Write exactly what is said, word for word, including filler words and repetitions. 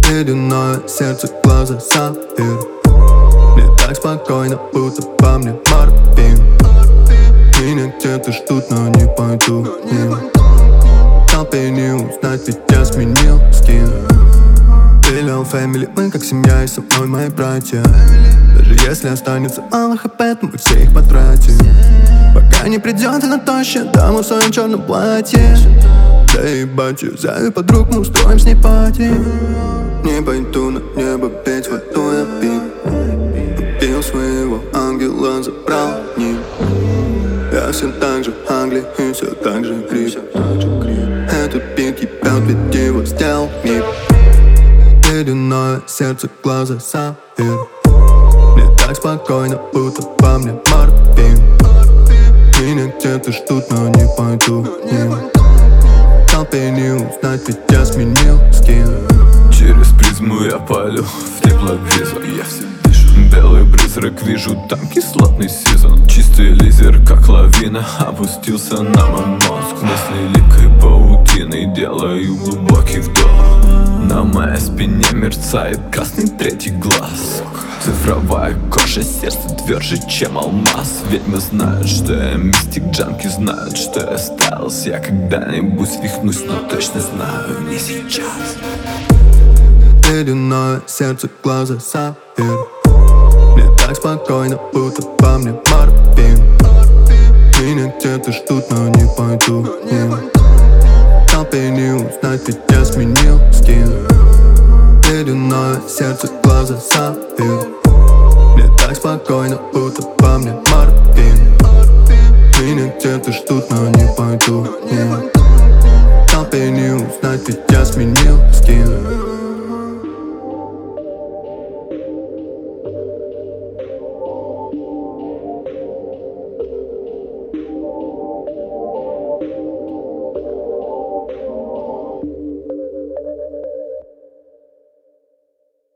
Ледяное сердце, глаза сапфир. Мне так спокойно, будто по мне морфин. Меня где-то ждут, но не пойду к ним. В толпе не узнать, ведь я сменил скин. Пилил фэмили, мы как семья, и со мной мои братья. Даже если останется мало хп, то мы все их потратим. Пока не придет она тощая дама в своем черном платье. Да ебать, юзаю подруг, мы устроим с ней пати. Не пойду на небо, ведь в аду я пил. Убил своего ангела, забрал ним. Я все так же Англия и все так же гриб. Этот бит ебет, ведь его сделал мир. Ледяное сердце, глаза сапфир. Мне так спокойно, будто по мне морфин. Меня где-то ждут, но не пойду к ним. В толпе не узнать, ведь я сменил скин. Через призму я палю в тепловизор. Я все дышу, белый призрак вижу, там кислотный сезон. Чистый лизер, как лавина, опустился на мой мозг. Мысли липкой паутиной, делаю глубокий вдох. На моей спине мерцает красный третий глаз. Цифровая кожа, сердце тверже, чем алмаз. Ведьмы знают, что я мистик, джанки знают, что я стайлс. Я когда-нибудь свихнусь, но точно знаю, не сейчас. Ледяное сердце, глаза сапфир. Мне так спокойно, будто по мне морфин. Меня где-то ждут, но не пойду к ним. В толпе не узнать, ведь я сменил скин. Ледяное сердце, глаза сапфир. Мне так спокойно, будто по мне морфин.